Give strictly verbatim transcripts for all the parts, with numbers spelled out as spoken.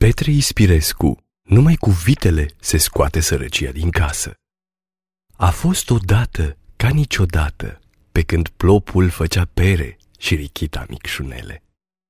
Petre Ispirescu, numai cu vitele se scoate sărăcia din casă. A fost odată ca niciodată, pe când plopul făcea pere și richita micșunele.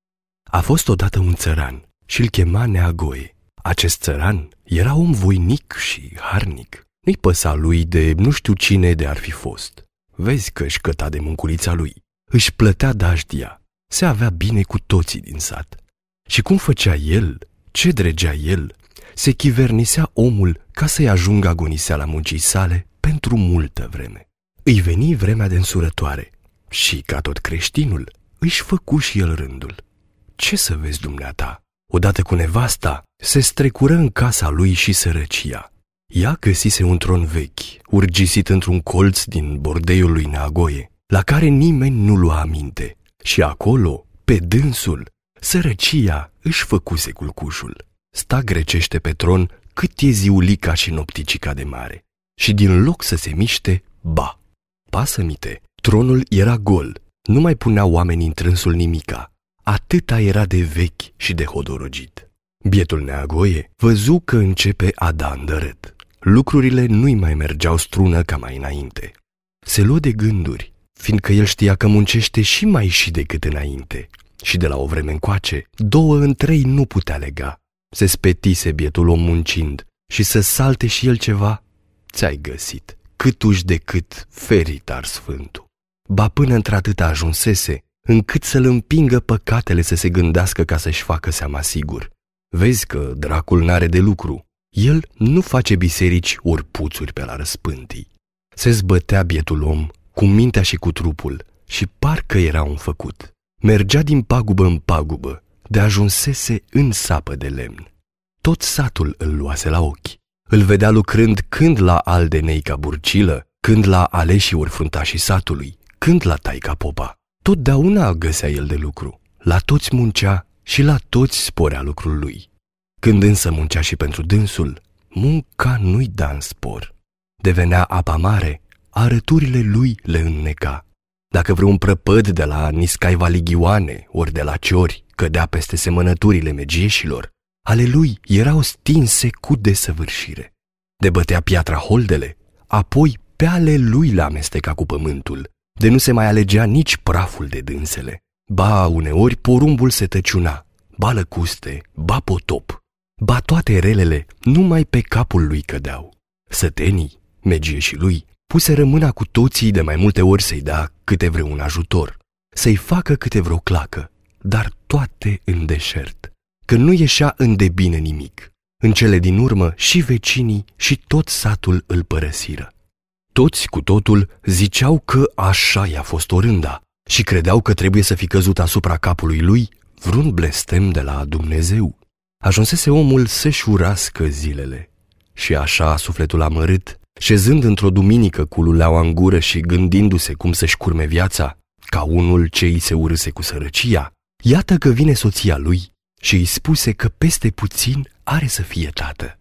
A fost odată un țăran și-l chema Neagoe. Acest țăran era om voinic și harnic. Nu-i păsa lui de nu știu cine de ar fi fost. Vezi că își căta de munculița lui, își plătea dajdia, se avea bine cu toții din sat. Și cum făcea el, ce dregea el, se chivernisea omul ca să-i ajungă agoniseala muncii sale pentru multă vreme. Îi veni vremea de însurătoare și, ca tot creștinul, își făcu și el rândul. Ce să vezi, dumneata? Odată cu nevasta, se strecură în casa lui și sărăcia. Ea găsise un tron vechi, urgisit într-un colț din bordeiul lui Neagoe, la care nimeni nu lua aminte. Și acolo, pe dânsul, sărăcia își făcuse culcușul. Sta grecește pe tron cât e ziulica și nopticica de mare. Și din loc să se miște, ba! Pasă-mite, tronul era gol, nu mai puneau oamenii în trânsul nimica. Atâta era de vechi și de hodorogit. Bietul Neagoe văzu că începe a da îndărât. Lucrurile nu-i mai mergeau strună ca mai înainte. Se luă de gânduri, fiindcă el știa că muncește și mai și decât înainte. Și de la o vreme încoace, două în trei nu putea lega. Se spetise bietul om muncind și să salte și el ceva, ți-ai găsit, câtuși de cât ferit ar sfântul. Ba până într-atâta ajunsese, încât să-l împingă păcatele să se gândească ca să-și facă seama sigur. Vezi că dracul n-are de lucru. El nu face biserici ori puțuri pe la răspântii. Se zbătea bietul om cu mintea și cu trupul și parcă era un făcut. Mergea din pagubă în pagubă, de ajunsese în sapă de lemn. Tot satul îl luase la ochi. Îl vedea lucrând când la Aldeneica Burcilă, când la aleșii ori fruntașii satului, când la taica Popa. Totdeauna găsea el de lucru. La toți muncea și la toți sporea lucrul lui. Când însă muncea și pentru dânsul, munca nu-i da în spor. Devenea apa mare, arăturile lui le înneca. Dacă vreun prăpăd de la Niscaiva Ligioane ori de la Ciori cădea peste semănăturile megieșilor, ale lui erau stinse cu desăvârșire. De bătea piatra holdele, apoi pe ale lui le amesteca cu pământul, de nu se mai alegea nici praful de dânsele. Ba uneori porumbul se tăciuna, ba lăcuste, ba potop, ba toate relele numai pe capul lui cădeau. Sătenii, megieșii lui, puseră mâna cu toții de mai multe ori să-i dea câte vreun ajutor, să-i facă câte vreo clacă, dar toate în deșert, că nu ieșea îndebine nimic. În cele din urmă și vecinii și tot satul îl părăsiră. Toți cu totul ziceau că așa i-a fost orânda și credeau că trebuie să fi căzut asupra capului lui vreun blestem de la Dumnezeu. Ajunsese omul să-și urască zilele și așa sufletul amărât, șezând într-o duminică cu luleaua în gură și gândindu-se cum să-și curme viața, ca unul ce îi se urâse cu sărăcia, iată că vine soția lui și îi spuse că peste puțin are să fie tată.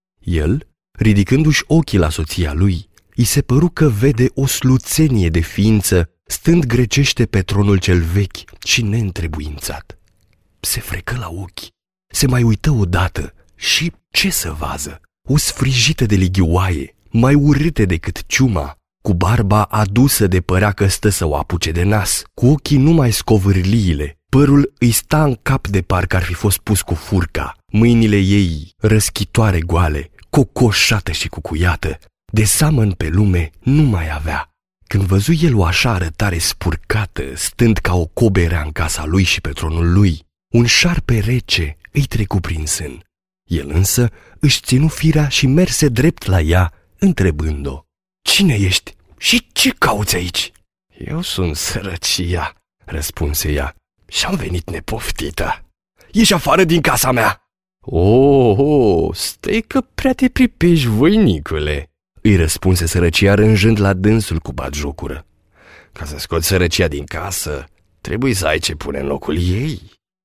El, ridicându-și ochii la soția lui, îi se păru că vede o sluțenie de ființă stând grecește pe tronul cel vechi și neîntrebuințat. Se frecă la ochi, se mai uită odată și ce să vază? O sfrijită de lighioaie, mai urâte decât ciuma, cu barba adusă de părea că stă să o apuce de nas, cu ochii numai scovârliile, părul îi sta în cap de parcă ar fi fost pus cu furca, mâinile ei răschitoare goale, cocoșată și cucuiată, de seamăn pe lume nu mai avea. Când văzu el o așa arătare spurcată, stând ca o coberea în casa lui și pe tronul lui, un șarpe rece îi trecu prin sân. El însă își ținu firea și merse drept la ea, întrebând-o: „Cine ești și ce cauți aici?” „Eu sunt sărăcia,” răspunse ea, „și-am venit nepoftită.” „Ieși afară din casa mea!” „Oh, oh, stai că prea te pripești, voinicule,” îi răspunse sărăcia, rânjând la dânsul cu batjocură. „Ca să scoți sărăcia din casă, trebuie să ai ce pune în locul ei.”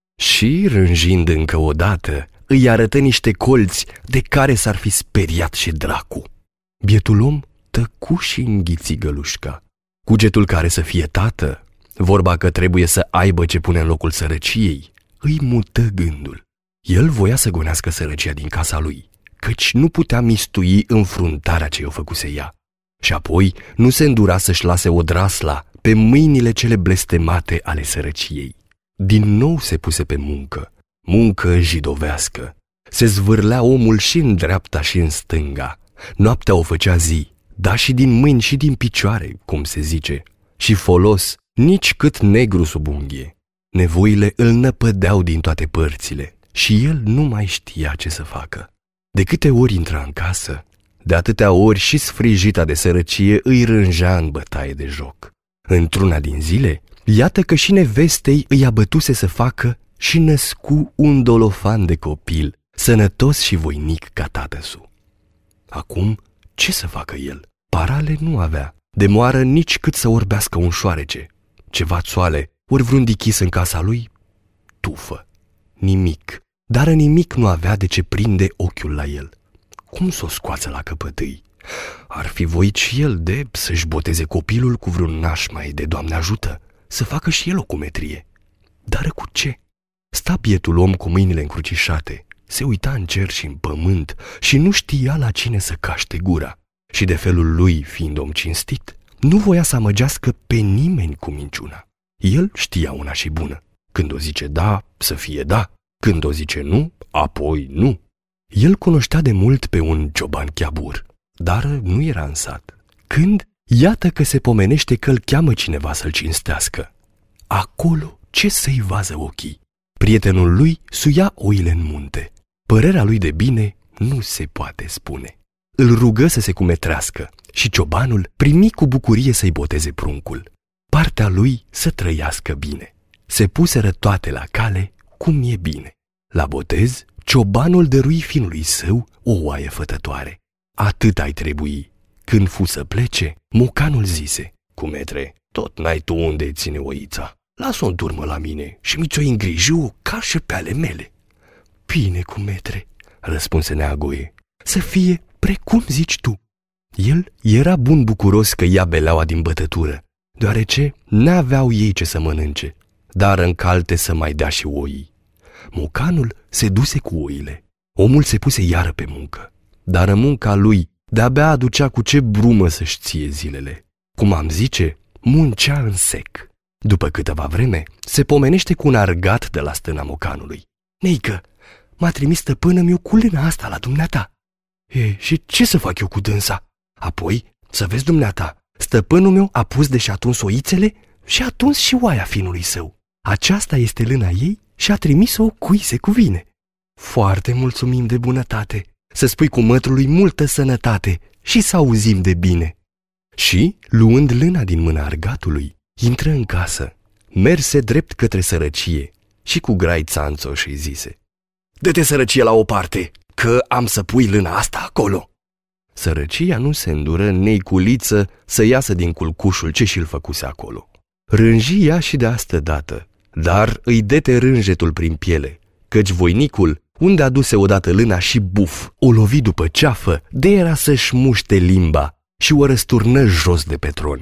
Și, rânjind încă o dată, îi arătă niște colți de care s-ar fi speriat și dracu. Bietul om tăcu și înghiți gălușca. Cugetul care să fie tată, vorba că trebuie să aibă ce pune în locul sărăciei, îi mută gândul. El voia să gonească sărăcia din casa lui, căci nu putea mistui înfruntarea ce i-o făcuse ea. Și apoi nu se îndura să-și lase odrasla pe mâinile cele blestemate ale sărăciei. Din nou se puse pe muncă, muncă jidovească. Se zvârlea omul și în dreapta și în stânga. Noaptea o făcea zi, da și din mâini și din picioare, cum se zice, și folos nici cât negru sub unghie. Nevoile îl năpădeau din toate părțile și el nu mai știa ce să facă. De câte ori intra în casă, de atâtea ori și sfrijita de sărăcie îi rângea în bătaie de joc. Într-una din zile, iată că și nevestei îi abătuse să facă și născu un dolofan de copil, sănătos și voinic ca tatăsu. Acum, ce să facă el? Parale nu avea, de moară nici cât să orbească un șoarece. Ceva țoale, ori vreun dichis în casa lui? Tufă. Nimic, dar nimic nu avea de ce prinde ochiul la el. Cum s-o scoață la căpătâi? Ar fi voit și el de să-și boteze copilul cu vreun naș mai de Doamne ajută, să facă și el o cumetrie. Dar cu ce? Sta bietul om cu mâinile încrucișate, se uita în cer și în pământ și nu știa la cine să caște gura. Și de felul lui, fiind om cinstit, nu voia să amăgească pe nimeni cu minciuna. El știa una și bună. Când o zice da, să fie da. Când o zice nu, apoi nu. El cunoștea de mult pe un cioban chiabur, dar nu era în sat. Când, iată că se pomenește că îl cheamă cineva să-l cinstească. Acolo ce să-i vază ochii? Prietenul lui suia oile în munte. Părerea lui de bine nu se poate spune. Îl rugă să se cumetrească și ciobanul primi cu bucurie să-i boteze pruncul. Partea lui să trăiască bine. Se puseră toate la cale cum e bine. La botez, ciobanul dărui fiului său o oaie fătătoare. Atât ai trebui. Când fu să plece, mocanul zise: cumetre, tot n-ai tu unde ține oița. Las-o în turmă la mine și mi-ți-o îngriji ca și pe ale mele. Bine, cumetre, răspunse Neagoe, să fie precum zici tu. El era bun bucuros că ia beleaua din bătătură, deoarece n-aveau ei ce să mănânce, dar în calte să mai dea și oii. Mocanul se duse cu oile. Omul se puse iară pe muncă, dar în munca lui de-abia aducea cu ce brumă să-și ție zilele. Cum am zice, muncea în sec. După câteva vreme, se pomenește cu un argat de la stâna mocanului. Neică, m-a trimis stăpână-miu cu lâna asta la dumneata. E, și ce să fac eu cu dânsa? Apoi, să vezi dumneata, stăpânul meu a pus de-și atuns oițele și a tuns și oaia finului său. Aceasta este lâna ei și a trimis-o cui se cuvine. Foarte mulțumim de bunătate, să spui cu mătrului multă sănătate și să auzim de bine. Și, luând lâna din mâna argatului, intră în casă, merse drept către sărăcie și cu grai țanțo și zise: dă-te sărăcie la o parte, că am să pui lâna asta acolo. Sărăcia nu se îndură neiculiță să iasă din culcușul ce și-l făcuse acolo. Rânji ea și de astă dată, dar îi dete rânjetul prin piele, căci voinicul, unde aduse odată lâna și buf, o lovi după ceafă, de era să-și muște limba și o răsturnă jos de pe tron.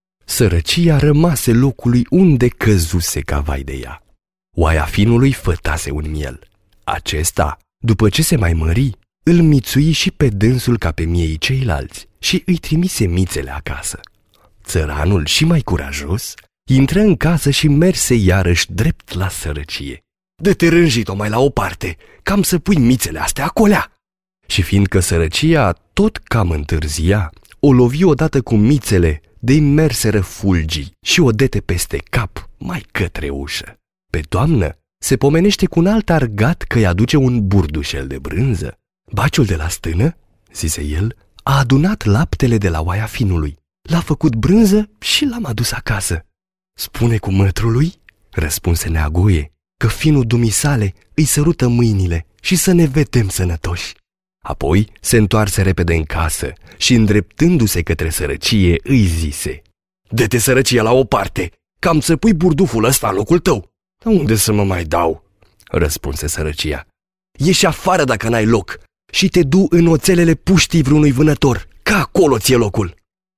Sărăcia rămase locului unde căzuse ca vai de ea. Oaia finului fătase un miel. Acesta, după ce se mai mări, îl mițui și pe dânsul ca pe miei ceilalți și îi trimise mițele acasă. Țăranul, și mai curajos, intră în casă și merse iarăși drept la sărăcie. Dă-te rânjit-o mai la o parte, cam să pui mițele astea acolea. Și fiindcă sărăcia tot cam întârzia, o lovi odată cu mițele, de-i merseră fulgii și o dete peste cap mai către ușă. Pe toamnă se pomenește cu un alt argat că-i aduce un burdușel de brânză. Baciul de la stână, zise el, a adunat laptele de la oaia finului, l-a făcut brânză și l-am adus acasă. Spune cu mătrului, răspunse Neagoe, că finul dumisale îi sărută mâinile și să ne vedem sănătoși. Apoi se întoarse repede în casă și, îndreptându-se către sărăcie, îi zise: dă-te sărăcie la o parte, cam să pui burduful ăsta în locul tău. Unde să mă mai dau? Răspunse sărăcia. Ieși afară dacă n-ai loc și te du în oțelele puștii vreunui vânător, că acolo ți-e locul.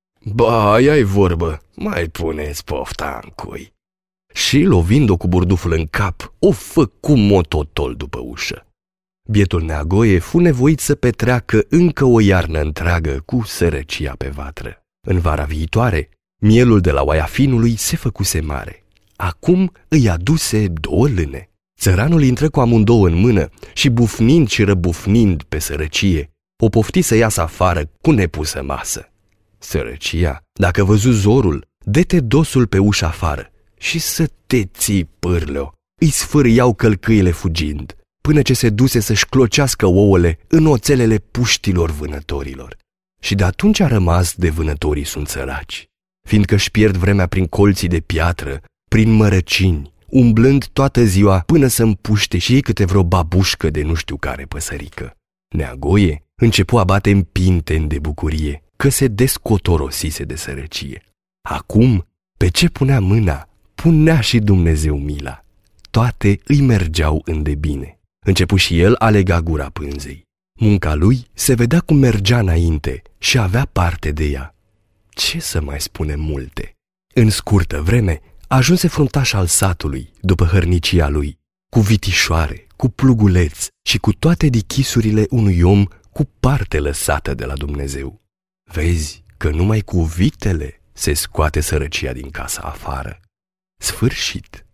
Ba, ai vorbă, mai puneți pofta în cui. Și, lovind-o cu burduful în cap, o făcu mototol după ușă. Bietul neagoie fu nevoit să petreacă încă o iarnă întreagă cu sărăcia pe vatră. În vara viitoare, mielul de la oaia finului se făcuse mare. Acum îi aduse două lâne. Țăranul intră cu amândouă în mână și, bufnind și răbufnind pe sărăcie, o pofti să iasă afară cu nepusă masă. Sărăcia, dacă văzu zorul, dete dosul pe ușa afară și să te ții, pârleo, îi sfârâiau călcâile fugind, până ce se duse să-și clocească ouăle în oțelele puștilor vânătorilor. Și de atunci a rămas de vânătorii sunt săraci, fiindcă își pierd vremea prin colții de piatră, prin mărăcini, umblând toată ziua până să împuște și ei câte vreo babușcă de nu știu care păsărică. Neagoie începu a bate în pinten de bucurie că se descotorosise de sărăcie. Acum, pe ce punea mâna, punea și Dumnezeu mila. Toate îi mergeau îndebine. Începu și el a lega gura pânzei. Munca lui se vedea cum mergea înainte și avea parte de ea. Ce să mai spunem multe? În scurtă vreme ajunse fruntaș al satului după hărnicia lui, cu vitișoare, cu pluguleț și cu toate dichisurile unui om cu parte lăsată de la Dumnezeu. Vezi că numai cu vitele se scoate sărăcia din casa afară. Sfârșit.